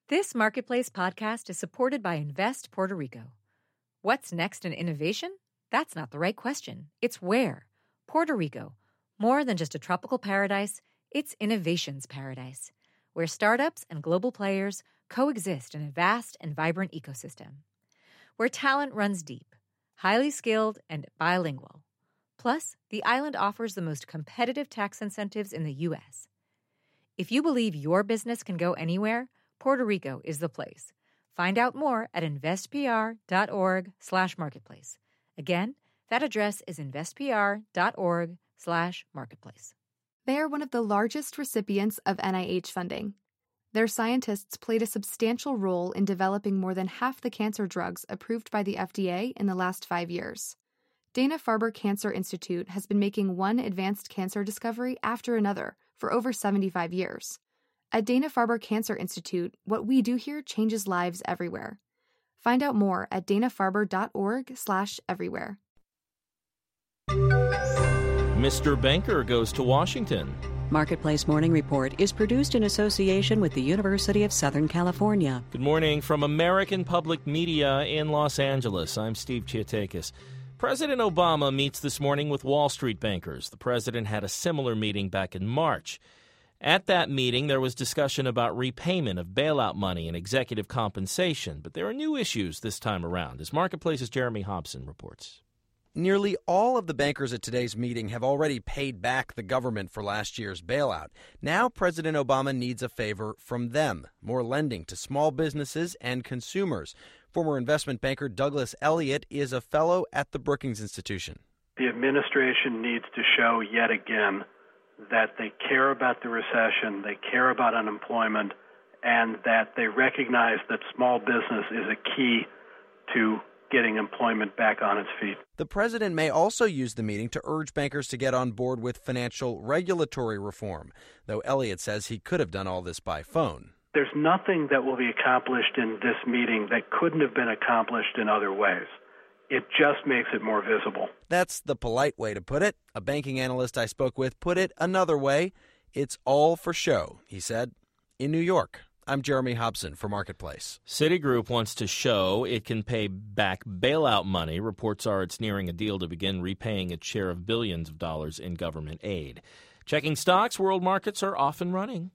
This Marketplace podcast is supported by Invest Puerto Rico. What's next in innovation? That's not the right question. It's where. Puerto Rico. More than just a tropical paradise, it's innovation's paradise, where startups and global players coexist in a vast and vibrant ecosystem. Where talent runs deep, highly skilled, and bilingual. Plus, the island offers the most competitive tax incentives in the U.S. If you believe your business can go anywhere, Puerto Rico is the place. Find out more at investpr.org/marketplace. Again, that address is investpr.org/marketplace. They are one of the largest recipients of NIH funding. Their scientists played a substantial role in developing more than half the cancer drugs approved by the FDA in the last 5 years. Dana-Farber Cancer Institute has been making one advanced cancer discovery after another for over 75 years. At Dana-Farber Cancer Institute, what we do here changes lives everywhere. Find out more at danafarber.org/everywhere. Mr. Banker goes to Washington. Marketplace Morning Report is produced in association with the University of Southern California. Good morning from American Public Media in Los Angeles. I'm Steve Chiatakis. President Obama meets this morning with Wall Street bankers. The president had a similar meeting back in March. At that meeting, there was discussion about repayment of bailout money and executive compensation, but there are new issues this time around, as Marketplace's Jeremy Hobson reports. Nearly all of the bankers at today's meeting have already paid back the government for last year's bailout. Now President Obama needs a favor from them, more lending to small businesses and consumers. Former investment banker Douglas Elliott is a fellow at the Brookings Institution. The administration needs to show yet again that they care about the recession, they care about unemployment, and that they recognize that small business is a key to getting employment back on its feet. The president may also use the meeting to urge bankers to get on board with financial regulatory reform, though Elliott says he could have done all this by phone. There's nothing that will be accomplished in this meeting that couldn't have been accomplished in other ways. It just makes it more visible. That's the polite way to put it. A banking analyst I spoke with put it another way. It's all for show, he said. In New York, I'm Jeremy Hobson for Marketplace. Citigroup wants to show it can pay back bailout money. Reports are it's nearing a deal to begin repaying its share of billions of dollars in government aid. Checking stocks, world markets are off and running.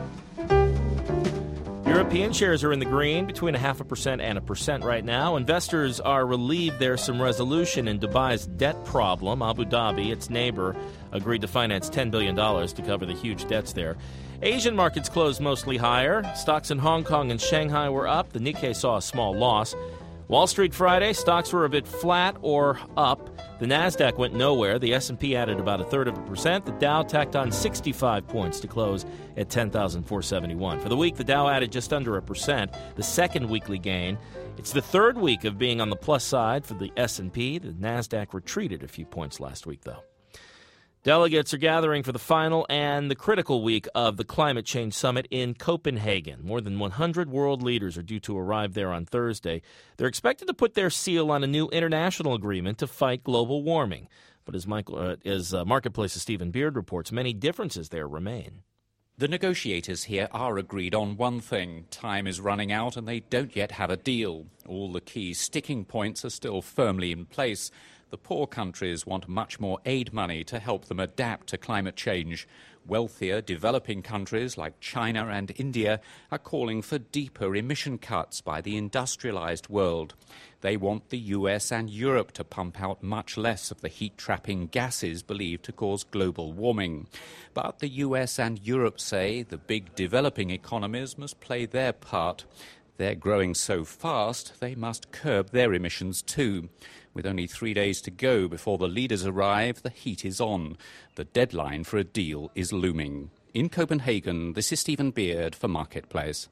European shares are in the green, between 0.5% and 1% right now. Investors are relieved there's some resolution in Dubai's debt problem. Abu Dhabi, its neighbor, agreed to finance $10 billion to cover the huge debts there. Asian markets closed mostly higher. Stocks in Hong Kong and Shanghai were up. The Nikkei saw a small loss. Wall Street Friday, stocks were a bit flat or up. The Nasdaq went nowhere. The S&P added about 0.33%. The Dow tacked on 65 points to close at 10,471. For the week, the Dow added just under 1%, the second weekly gain. It's the third week of being on the plus side for the S&P. The Nasdaq retreated a few points last week, though. Delegates are gathering for the final and the critical week of the Climate Change Summit in Copenhagen. More than 100 world leaders are due to arrive there on Thursday. They're expected to put their seal on a new international agreement to fight global warming. But as Marketplace's Stephen Beard reports, many differences there remain. The negotiators here are agreed on one thing. Time is running out and they don't yet have a deal. All the key sticking points are still firmly in place. The poor countries want much more aid money to help them adapt to climate change. Wealthier, developing countries like China and India are calling for deeper emission cuts by the industrialized world. They want the US and Europe to pump out much less of the heat-trapping gases believed to cause global warming. But the US and Europe say the big developing economies must play their part. They're growing so fast, they must curb their emissions too. With only 3 days to go before the leaders arrive, the heat is on. The deadline for a deal is looming. In Copenhagen, this is Stephen Beard for Marketplace.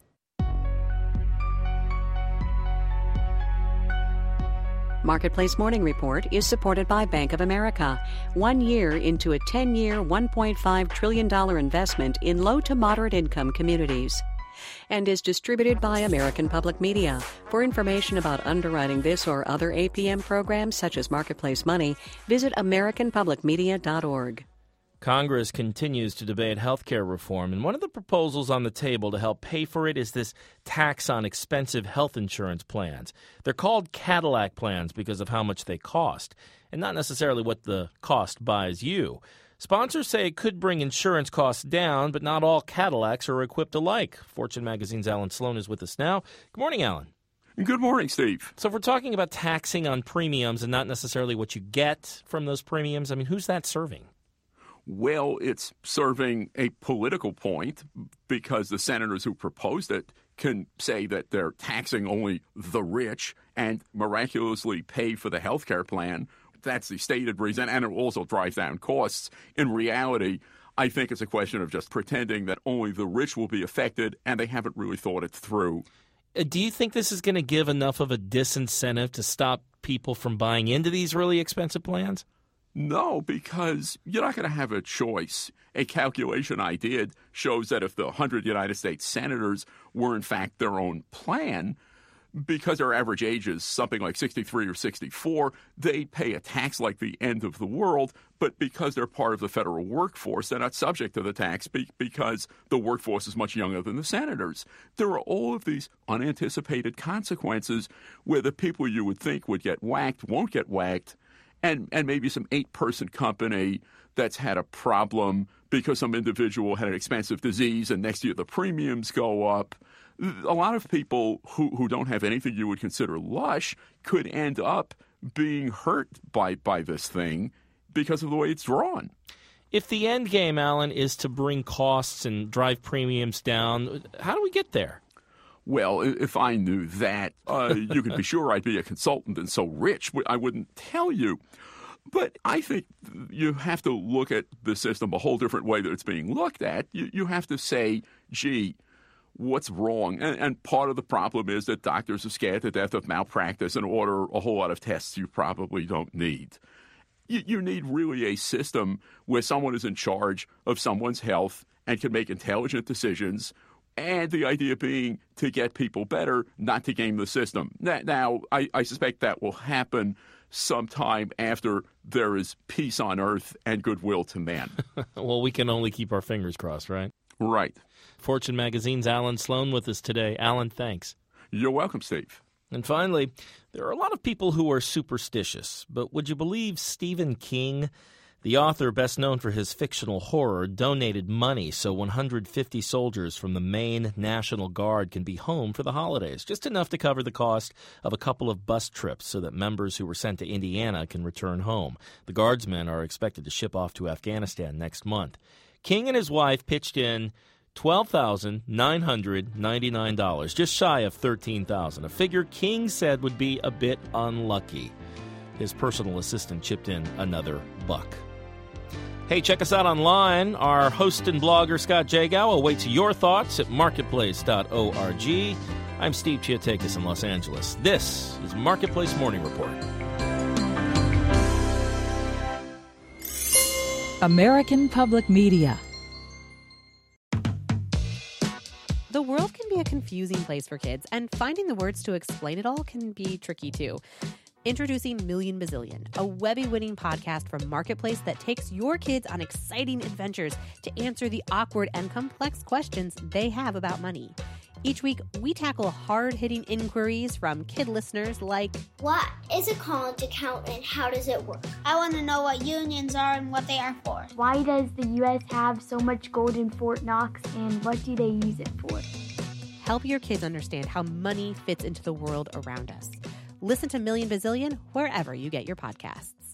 Marketplace Morning Report is supported by Bank of America. 1 year into a 10-year, $1.5 trillion investment in low to moderate income communities. And is distributed by American Public Media. For information about underwriting this or other APM programs such as Marketplace Money, visit americanpublicmedia.org. Congress continues to debate health care reform, and one of the proposals on the table to help pay for it is this tax on expensive health insurance plans. They're called Cadillac plans because of how much they cost, and not necessarily what the cost buys you. Sponsors say it could bring insurance costs down, but not all Cadillacs are equipped alike. Fortune Magazine's Alan Sloan is with us now. Good morning, Alan. Good morning, Steve. So if we're talking about taxing on premiums and not necessarily what you get from those premiums, I mean, who's that serving? Well, it's serving a political point because the senators who proposed it can say that they're taxing only the rich and miraculously pay for the health care plan. That's the stated reason, and it also drives down costs. In reality, I think it's a question of just pretending that only the rich will be affected, and they haven't really thought it through. Do you think this is going to give enough of a disincentive to stop people from buying into these really expensive plans? No, because you're not going to have a choice. A calculation I did shows that if the 100 United States senators were in fact their own plan, because their average age is something like 63 or 64, they pay a tax like the end of the world, but because they're part of the federal workforce, they're not subject to the tax because the workforce is much younger than the senators. There are all of these unanticipated consequences where the people you would think would get whacked won't get whacked, and maybe some 8-person company that's had a problem because some individual had an expensive disease and next year the premiums go up. A lot of people who don't have anything you would consider lush could end up being hurt by this thing because of the way it's drawn. If the end game, Alan, is to bring costs and drive premiums down, how do we get there? Well, if I knew that, you could be sure I'd be a consultant and so rich I wouldn't tell you. But I think you have to look at the system a whole different way that it's being looked at. You have to say, gee, what's wrong? And part of the problem is that doctors are scared to death of malpractice and order a whole lot of tests you probably don't need. You need really a system where someone is in charge of someone's health and can make intelligent decisions. And the idea being to get people better, not to game the system. Now, I suspect that will happen sometime after there is peace on earth and goodwill to man. Well, we can only keep our fingers crossed, right? Right. Fortune Magazine's Alan Sloan with us today. Alan, thanks. You're welcome, Steve. And finally, there are a lot of people who are superstitious, but would you believe Stephen King, the author best known for his fictional horror, donated money so 150 soldiers from the Maine National Guard can be home for the holidays, just enough to cover the cost of a couple of bus trips so that members who were sent to Indiana can return home. The Guardsmen are expected to ship off to Afghanistan next month. King and his wife pitched in $12,999, just shy of $13,000, a figure King said would be a bit unlucky. His personal assistant chipped in another $1. Hey, check us out online. Our host and blogger, Scott Jagow, awaits your thoughts at marketplace.org. I'm Steve Chiatakis in Los Angeles. This is Marketplace Morning Report. American Public Media. The world can be a confusing place for kids, and finding the words to explain it all can be tricky too. Introducing Million Bazillion, a Webby-winning podcast from Marketplace that takes your kids on exciting adventures to answer the awkward and complex questions they have about money. Each week, we tackle hard-hitting inquiries from kid listeners like, what is a college account and how does it work? I want to know what unions are and what they are for. Why does the U.S. have so much gold in Fort Knox and what do they use it for? Help your kids understand how money fits into the world around us. Listen to Million Bazillion wherever you get your podcasts.